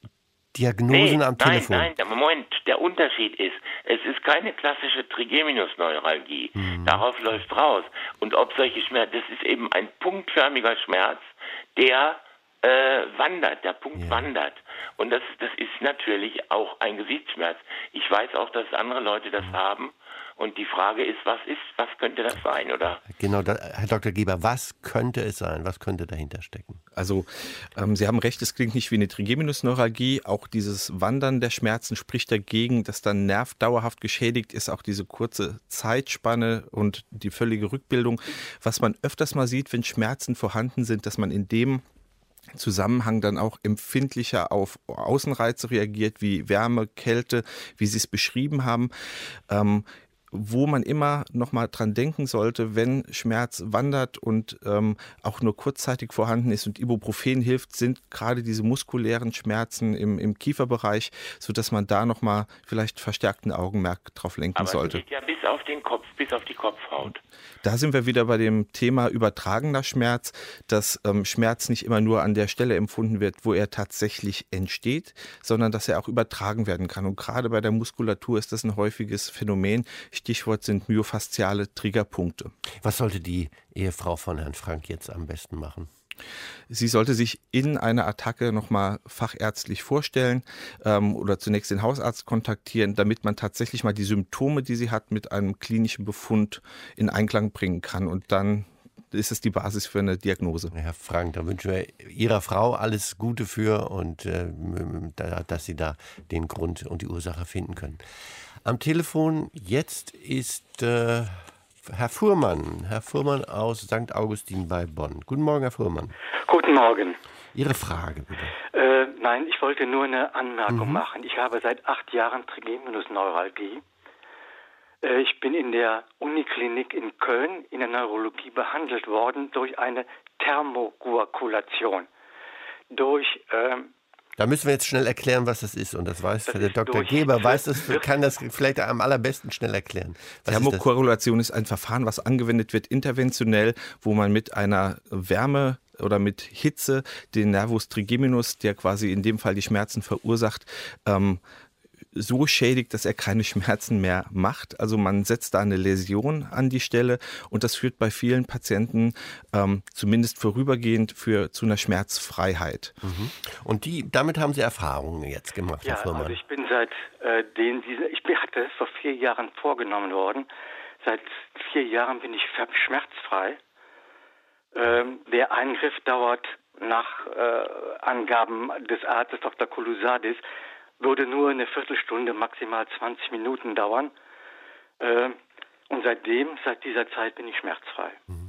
Diagnosen nee, am Telefon. Nein, nein, Moment, der Unterschied ist, es ist keine klassische Trigeminusneuralgie. Mhm. Darauf läuft raus. Und ob solche Schmerzen, das ist eben ein punktförmiger Schmerz, der äh, wandert, der Punkt ja. wandert. Und das, das ist natürlich auch ein Gesichtsschmerz. Ich weiß auch, dass andere Leute das mhm. haben. Und die Frage ist, was ist, was könnte das sein, oder? Genau, da, Herr Doktor Geber, was könnte es sein? Was könnte dahinter stecken? Also, ähm, Sie haben recht, es klingt nicht wie eine Trigeminusneuralgie. Auch dieses Wandern der Schmerzen spricht dagegen, dass dann Nerv dauerhaft geschädigt ist. Auch diese kurze Zeitspanne und die völlige Rückbildung. Was man öfters mal sieht, wenn Schmerzen vorhanden sind, dass man in dem Zusammenhang dann auch empfindlicher auf Außenreize reagiert, wie Wärme, Kälte, wie Sie es beschrieben haben. Ähm, wo man immer noch mal dran denken sollte, wenn Schmerz wandert und ähm, auch nur kurzzeitig vorhanden ist und Ibuprofen hilft, sind gerade diese muskulären Schmerzen im, im Kieferbereich, sodass man da noch mal vielleicht verstärkten Augenmerk drauf lenken Aber sollte. Aber es geht ja bis auf den Kopf, bis auf die Kopfhaut. Da sind wir wieder bei dem Thema übertragener Schmerz, dass ähm, Schmerz nicht immer nur an der Stelle empfunden wird, wo er tatsächlich entsteht, sondern dass er auch übertragen werden kann. Und gerade bei der Muskulatur ist das ein häufiges Phänomen. Ich Stichwort sind myofasziale Triggerpunkte. Was sollte die Ehefrau von Herrn Frank jetzt am besten machen? Sie sollte sich in einer Attacke nochmal fachärztlich vorstellen ähm, oder zunächst den Hausarzt kontaktieren, damit man tatsächlich mal die Symptome, die sie hat, mit einem klinischen Befund in Einklang bringen kann. Und dann ist es die Basis für eine Diagnose. Herr Frank, da wünschen wir Ihrer Frau alles Gute für und äh, dass Sie da den Grund und die Ursache finden können. Am Telefon jetzt ist äh, Herr Fuhrmann, Herr Fuhrmann aus Sankt Augustin bei Bonn. Guten Morgen, Herr Fuhrmann. Guten Morgen. Ihre Frage, bitte. Äh, nein, ich wollte nur eine Anmerkung Mhm. machen. Ich habe seit acht Jahren Trigeminusneuralgie. Äh, ich bin in der Uniklinik in Köln in der Neurologie behandelt worden durch eine Thermokoagulation. Durch ähm, Da müssen wir jetzt schnell erklären, was das ist. Und das weiß Das der ist Doktor durch- Geber, weiß das, kann das vielleicht am allerbesten schnell erklären. Was ist das? Thermokoagulation ist ein Verfahren, was angewendet wird interventionell, wo man mit einer Wärme oder mit Hitze den Nervus trigeminus, der quasi in dem Fall die Schmerzen verursacht, ähm, so schädigt, dass er keine Schmerzen mehr macht. Also man setzt da eine Läsion an die Stelle und das führt bei vielen Patienten ähm, zumindest vorübergehend für, zu einer Schmerzfreiheit. Mhm. Und die, damit haben Sie Erfahrungen jetzt gemacht, Ja, Herr Fuhrmann. also ich bin seit äh, den diese ich bin, hatte es vor vier Jahren vorgenommen worden. Seit vier Jahren bin ich ver- schmerzfrei. Ähm, der Eingriff dauert nach äh, Angaben des Arztes Doktor Koulousadis würde nur eine Viertelstunde, maximal zwanzig Minuten dauern. Äh, und seitdem, seit dieser Zeit bin ich schmerzfrei.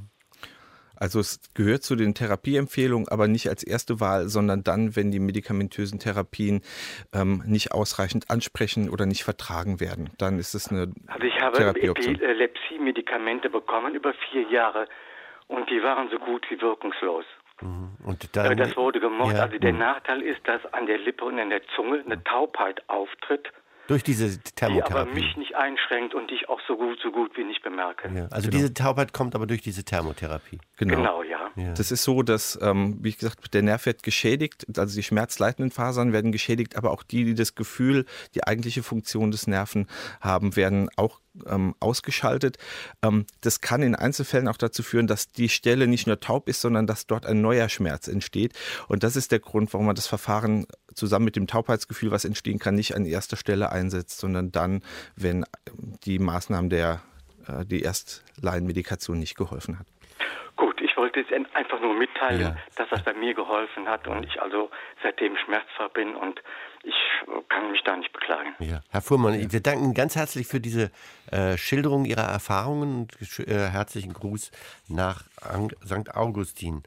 Also es gehört zu den Therapieempfehlungen, aber nicht als erste Wahl, sondern dann, wenn die medikamentösen Therapien ähm, nicht ausreichend ansprechen oder nicht vertragen werden. Dann ist es eine Also ich habe Therapieoption. Epilepsie-Medikamente bekommen über vier Jahre und die waren so gut wie wirkungslos. Und dann, Äh, das wurde gemocht. Ja. Also der Nachteil ist, dass an der Lippe und an der Zunge eine Taubheit auftritt, Durch diese die aber Thermotherapie. mich nicht einschränkt und die ich auch so gut, so gut wie nicht bemerke. Ja, also Genau. diese Taubheit kommt aber durch diese Thermotherapie. Genau, ja. Ja. Das ist so, dass, ähm, wie gesagt, der Nerv wird geschädigt, also die schmerzleitenden Fasern werden geschädigt, aber auch die, die das Gefühl, die eigentliche Funktion des Nerven haben, werden auch ähm, ausgeschaltet. Ähm, das kann in Einzelfällen auch dazu führen, dass die Stelle nicht nur taub ist, sondern dass dort ein neuer Schmerz entsteht. Und das ist der Grund, warum man das Verfahren zusammen mit dem Taubheitsgefühl, was entstehen kann, nicht an erster Stelle einsetzt, sondern dann, wenn die Maßnahmen der äh, die Erstleinmedikation nicht geholfen hat. Gut, ich wollte jetzt einfach nur mitteilen, Ja. dass das bei mir geholfen hat und ich also seitdem schmerzfrei bin und ich kann mich da nicht beklagen. Ja. Herr Fuhrmann, wir danken ganz herzlich für diese äh, Schilderung Ihrer Erfahrungen und äh, herzlichen Gruß nach Ang- Sankt Augustin.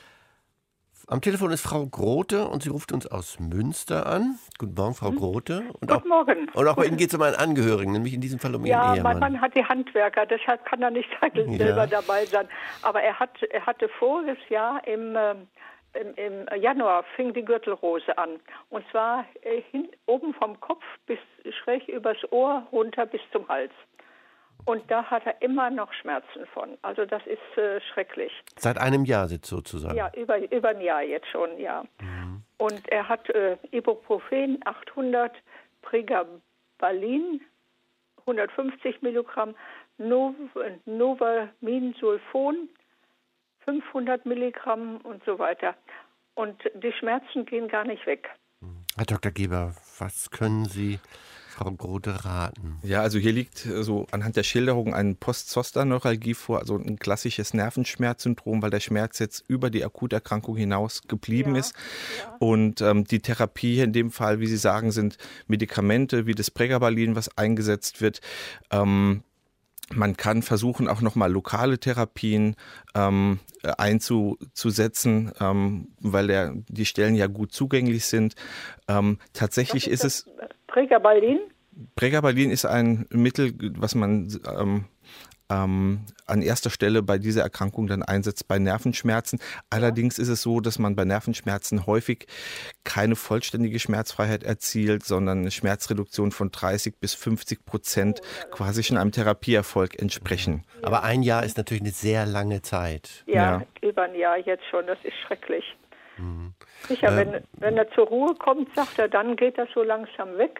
Am Telefon ist Frau Grote und sie ruft uns aus Münster an. Guten Morgen, Frau Grote. Und Guten auch, Morgen. Und auch bei Ihnen geht es um einen Angehörigen, nämlich in diesem Fall um Ihren Ja, Ehemann. mein Mann hat die Handwerker, deshalb kann er nicht Ja. selber dabei sein. Aber er, hat, er hatte voriges Jahr im, ähm, im, im Januar fing die Gürtelrose an. Und zwar äh, hin, oben vom Kopf bis schräg übers Ohr runter bis zum Hals. Und da hat er immer noch Schmerzen von. Also das ist äh, schrecklich. Seit einem Jahr sitzt sozusagen. Ja, über, über ein Jahr jetzt schon, ja. Und er hat äh, Ibuprofen achthundert, Pregabalin hundertfünfzig Milligramm, Nov Novaminsulfon fünfhundert Milligramm und so weiter. Und die Schmerzen gehen gar nicht weg. Herr Doktor Geber, was können Sie Frau Grote raten? Ja, also hier liegt äh, so anhand der Schilderung ein Post-Zoster-Neuralgie vor, also ein klassisches Nervenschmerzsyndrom, weil der Schmerz jetzt über die Akuterkrankung hinaus geblieben Ja, ist. Und ähm, die Therapie in dem Fall, wie Sie sagen, sind Medikamente wie das Pregabalin, was eingesetzt wird. Ähm, Man kann versuchen, auch nochmal lokale Therapien ähm, einzusetzen, ähm, weil der, die Stellen ja gut zugänglich sind. Ähm, tatsächlich ist, ist es... Pregabalin? Pregabalin ist ein Mittel, was man ähm, ähm, an erster Stelle bei dieser Erkrankung dann einsetzt bei Nervenschmerzen. Allerdings ist es so, dass man bei Nervenschmerzen häufig keine vollständige Schmerzfreiheit erzielt, sondern eine Schmerzreduktion von dreißig bis fünfzig Prozent quasi schon einem Therapieerfolg entsprechen. Aber ein Jahr ist natürlich eine sehr lange Zeit. Ja, Ja. über ein Jahr jetzt schon. Das ist schrecklich. Sicher, wenn, wenn er zur Ruhe kommt, sagt er, dann geht das so langsam weg.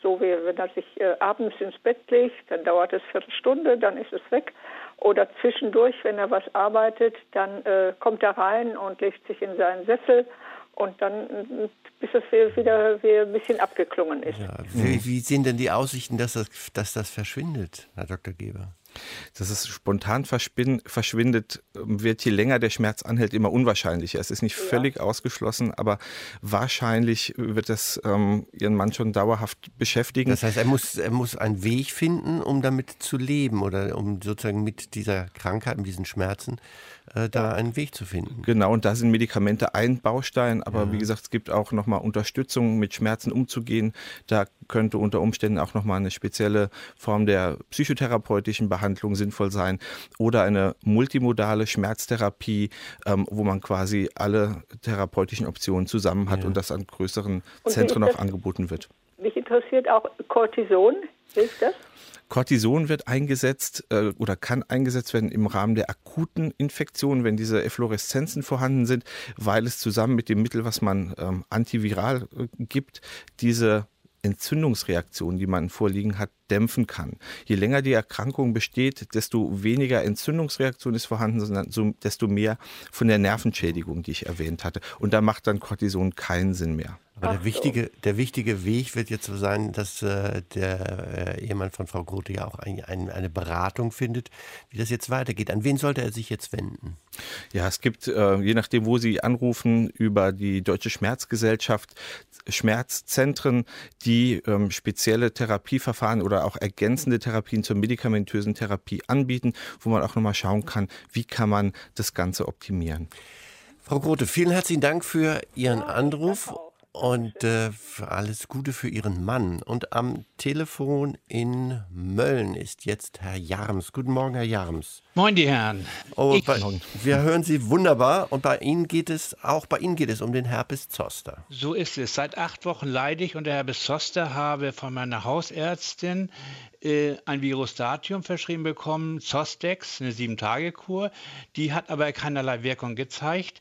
so wie wenn er sich äh, abends ins Bett legt, dann dauert es eine Viertelstunde, dann ist es weg. Oder zwischendurch, wenn er was arbeitet, dann äh, kommt er rein und legt sich in seinen Sessel und dann, bis es wieder, wieder ein bisschen abgeklungen ist. Ja, wie, wie sehen denn die Aussichten, dass das, dass das verschwindet, Herr Doktor Geber? Dass es spontan verschwindet, wird, je länger der Schmerz anhält, immer unwahrscheinlicher. Es ist nicht völlig ja. ausgeschlossen, aber wahrscheinlich wird das ähm, Ihren Mann schon dauerhaft beschäftigen. Das heißt, er muss, er muss einen Weg finden, um damit zu leben oder um sozusagen mit dieser Krankheit, mit diesen Schmerzen, äh, da einen Weg zu finden. Genau, und da sind Medikamente ein Baustein, aber ja. wie gesagt, es gibt auch nochmal Unterstützung, mit Schmerzen umzugehen. Da könnte unter Umständen auch nochmal eine spezielle Form der psychotherapeutischen Behandlung sinnvoll sein oder eine multimodale Schmerztherapie, ähm, wo man quasi alle therapeutischen Optionen zusammen hat ja. und das an größeren und Zentren auch angeboten wird. Mich interessiert auch Cortison, hilft das? Cortison wird eingesetzt äh, oder kann eingesetzt werden im Rahmen der akuten Infektion, wenn diese Effloreszenzen vorhanden sind, weil es zusammen mit dem Mittel, was man ähm, antiviral äh, gibt, diese Entzündungsreaktionen, die man vorliegen hat, dämpfen kann. Je länger die Erkrankung besteht, desto weniger Entzündungsreaktion ist vorhanden, sondern so, desto mehr von der Nervenschädigung, die ich erwähnt hatte. Und da macht dann Cortison keinen Sinn mehr. Aber der wichtige, der wichtige Weg wird jetzt so sein, dass äh, der äh, Ehemann von Frau Grote ja auch ein, ein, eine Beratung findet, wie das jetzt weitergeht. An wen sollte er sich jetzt wenden? Ja, es gibt, äh, je nachdem, wo Sie anrufen, über die Deutsche Schmerzgesellschaft Schmerzzentren, die ähm, spezielle Therapieverfahren oder auch ergänzende Therapien zur medikamentösen Therapie anbieten, wo man auch nochmal schauen kann, wie kann man das Ganze optimieren. Frau Grote, vielen herzlichen Dank für Ihren Anruf. Und äh, alles Gute für Ihren Mann. Und am Telefon in Mölln ist jetzt Herr Jarms. Guten Morgen, Herr Jarms. Moin, die Herren. Oh, bei, wir hören Sie wunderbar. Und bei Ihnen geht es, auch bei Ihnen geht es um den Herpes Zoster. So ist es. Seit acht Wochen leide ich unter Herpes Zoster, habe von meiner Hausärztin äh, ein Virostatium verschrieben bekommen, Zostex, eine sieben-Tage-Kur. Die hat aber keinerlei Wirkung gezeigt.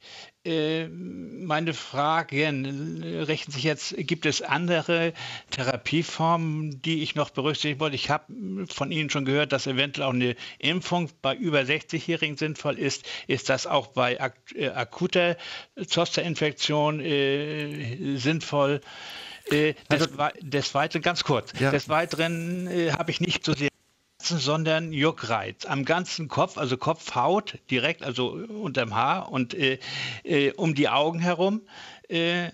Meine Fragen richten sich jetzt, gibt es andere Therapieformen, die ich noch berücksichtigen wollte? Ich habe von Ihnen schon gehört, dass eventuell auch eine Impfung bei über sechzigjährigen sinnvoll ist. Ist das auch bei ak äh, akuter Zosterinfektion äh, sinnvoll? Äh, des, des Weiteren, ganz kurz, ja. des Weiteren äh, habe ich nicht so sehr sondern Juckreiz am ganzen Kopf, also Kopfhaut direkt, also unterm Haar und äh, äh, um die Augen herum. Äh,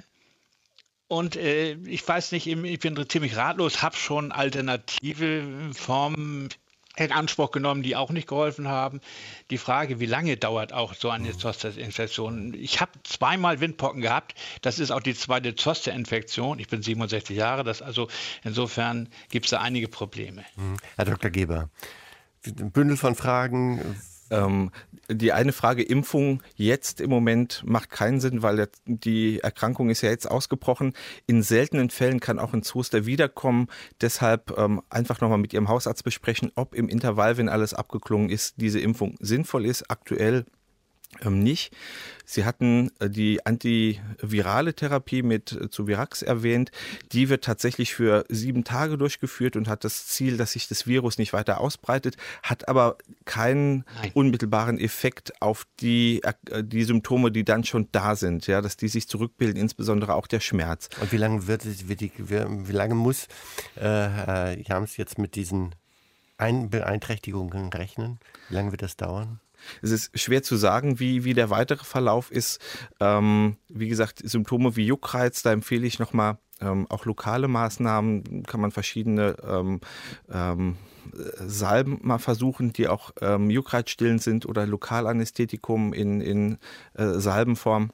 und äh, ich weiß nicht, ich bin ziemlich ratlos, habe schon alternative Formen in Anspruch genommen, die auch nicht geholfen haben. Die Frage, wie lange dauert auch so eine Zosterinfektion? Ich habe zweimal Windpocken gehabt. Das ist auch die zweite Zosterinfektion. Ich bin siebenundsechzig Jahre. Das also insofern gibt es da einige Probleme. Herr Doktor Geber, ein Bündel von Fragen. Ähm, die eine Frage, Impfung jetzt im Moment macht keinen Sinn, weil die Erkrankung ist ja jetzt ausgebrochen. In seltenen Fällen kann auch ein Zoster wiederkommen. Deshalb ähm, einfach nochmal mit Ihrem Hausarzt besprechen, ob im Intervall, wenn alles abgeklungen ist, diese Impfung sinnvoll ist. Aktuell ähm, nicht. Sie hatten die antivirale Therapie mit Zovirax erwähnt. Die wird tatsächlich für sieben Tage durchgeführt und hat das Ziel, dass sich das Virus nicht weiter ausbreitet, hat aber keinen Nein. unmittelbaren Effekt auf die, die Symptome, die dann schon da sind, ja, dass die sich zurückbilden, insbesondere auch der Schmerz. Und wie lange wird es, wie, die, wie lange muss äh, Herr Jarms jetzt mit diesen Ein- Beeinträchtigungen rechnen? Wie lange wird das dauern? Es ist schwer zu sagen, wie, wie der weitere Verlauf ist. Ähm, wie gesagt, Symptome wie Juckreiz, da empfehle ich nochmal ähm, auch lokale Maßnahmen, kann man verschiedene ähm, ähm, Salben mal versuchen, die auch ähm, juckreizstillend sind oder Lokalanästhetikum in, in äh, Salbenform.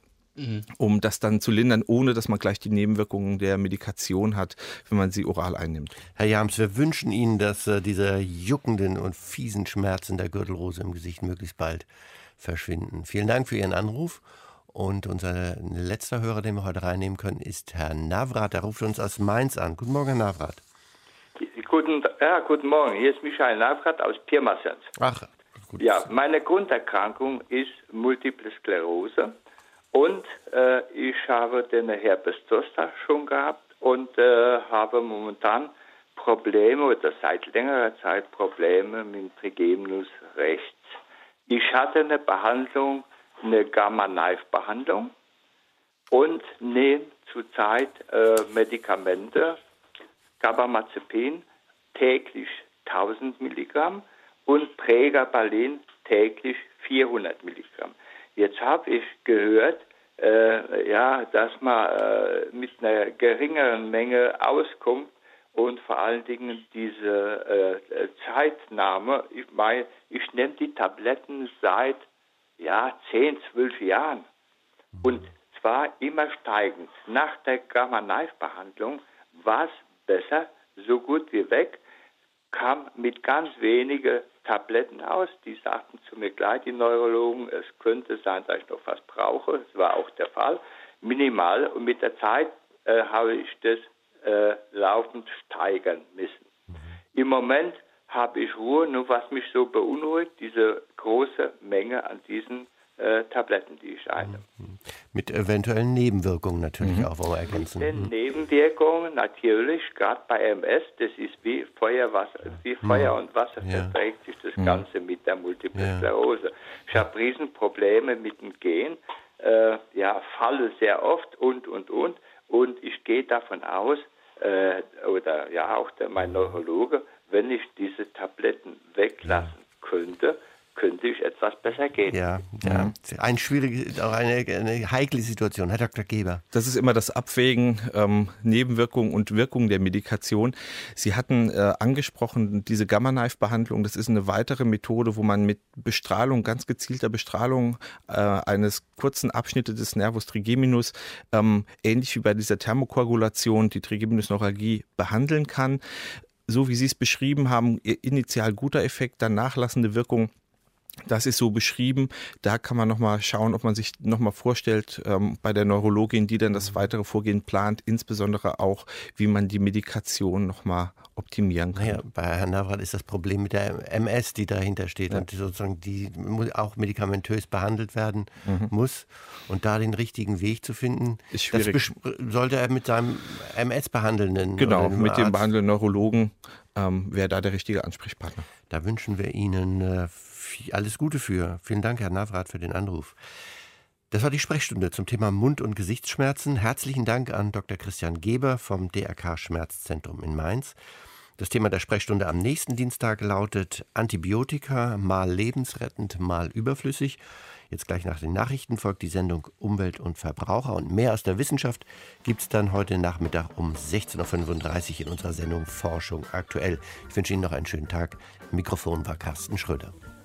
Um das dann zu lindern, ohne dass man gleich die Nebenwirkungen der Medikation hat, wenn man sie oral einnimmt. Herr Jarms, wir wünschen Ihnen, dass äh, diese juckenden und fiesen Schmerzen der Gürtelrose im Gesicht möglichst bald verschwinden. Vielen Dank für Ihren Anruf. Und unser letzter Hörer, den wir heute reinnehmen können, ist Herr Navrat. Er ruft uns aus Mainz an. Guten Morgen, Herr Navrat. Guten, ja, guten Morgen. Hier ist Michael Navrat aus Pirmasens. Ach, gut. Ja, meine Grunderkrankung ist Multiple Sklerose. Und äh, ich habe den Herpes Zoster schon gehabt und äh, habe momentan Probleme oder seit längerer Zeit Probleme mit dem Trigeminus rechts. Ich hatte eine Behandlung, eine Gamma-Knife-Behandlung und nehme zurzeit äh, Medikamente, Carbamazepin täglich tausend Milligramm und Pregabalin täglich vierhundert Milligramm. Jetzt habe ich gehört, äh, ja, dass man äh, mit einer geringeren Menge auskommt und vor allen Dingen diese äh, Zeitnahme. Ich meine, ich nehme die Tabletten seit ja, zehn, zwölf Jahren und zwar immer steigend. Nach der Gamma-Knife-Behandlung war es besser, so gut wie weg, kam mit ganz wenigen Tabletten aus. Die sagten zu mir gleich, die Neurologen, es könnte sein, dass ich noch was brauche. Das war auch der Fall. Minimal. Und mit der Zeit äh, habe ich das äh, laufend steigern müssen. Mhm. Im Moment habe ich Ruhe, nur was mich so beunruhigt, diese große Menge an diesen äh, Tabletten, die ich einnehme. Mit eventuellen Nebenwirkungen natürlich mhm. auch, wollen wir ergänzen. Mit den Nebenwirkungen natürlich, gerade bei M S, das ist wie Feuer, Wasser, wie Feuer mhm. und Wasser ja. verträgt sich das mhm. Ganze mit der Multiple ja. Sklerose. Ich habe Riesenprobleme mit dem Gehen, äh, ja, falle sehr oft und, und, und. Und ich gehe davon aus, äh, oder ja auch der, mein Neurologe, wenn ich diese Tabletten weglassen ja. könnte, könnte ich etwas besser gehen. Ja, ja. Ein schwierige, auch eine, eine heikle Situation, Herr Doktor Geber. Das ist immer das Abwägen ähm, Nebenwirkungen und Wirkungen der Medikation. Sie hatten äh, angesprochen, diese Gamma-Knife-Behandlung, das ist eine weitere Methode, wo man mit Bestrahlung, ganz gezielter Bestrahlung äh, eines kurzen Abschnittes des Nervus trigeminus, ähm, ähnlich wie bei dieser Thermokoagulation, die Trigeminusneuralgie behandeln kann. So wie Sie es beschrieben haben, initial guter Effekt, dann nachlassende Wirkung. Das ist so beschrieben. Da kann man nochmal schauen, ob man sich nochmal vorstellt ähm, bei der Neurologin, die dann das weitere Vorgehen plant, insbesondere auch, wie man die Medikation nochmal optimieren kann. Naja, bei Herrn Navrat ist das Problem mit der M S, die dahinter steht ja. und die sozusagen die auch medikamentös behandelt werden mhm. muss. Und da den richtigen Weg zu finden, ist schwierig. Das sollte er mit seinem M S-Behandelnden Genau, mit Arzt. dem behandelnden Neurologen ähm, wäre da der richtige Ansprechpartner. Da wünschen wir Ihnen äh, alles Gute für. Vielen Dank, Herr Navrat, für den Anruf. Das war die Sprechstunde zum Thema Mund- und Gesichtsschmerzen. Herzlichen Dank an Doktor Christian Geber vom D R K Schmerzzentrum in Mainz. Das Thema der Sprechstunde am nächsten Dienstag lautet Antibiotika, mal lebensrettend, mal überflüssig. Jetzt gleich nach den Nachrichten folgt die Sendung Umwelt und Verbraucher. Und mehr aus der Wissenschaft gibt es dann heute Nachmittag um sechzehn Uhr fünfunddreißig in unserer Sendung Forschung aktuell. Ich wünsche Ihnen noch einen schönen Tag. Am Mikrofon war Carsten Schröder.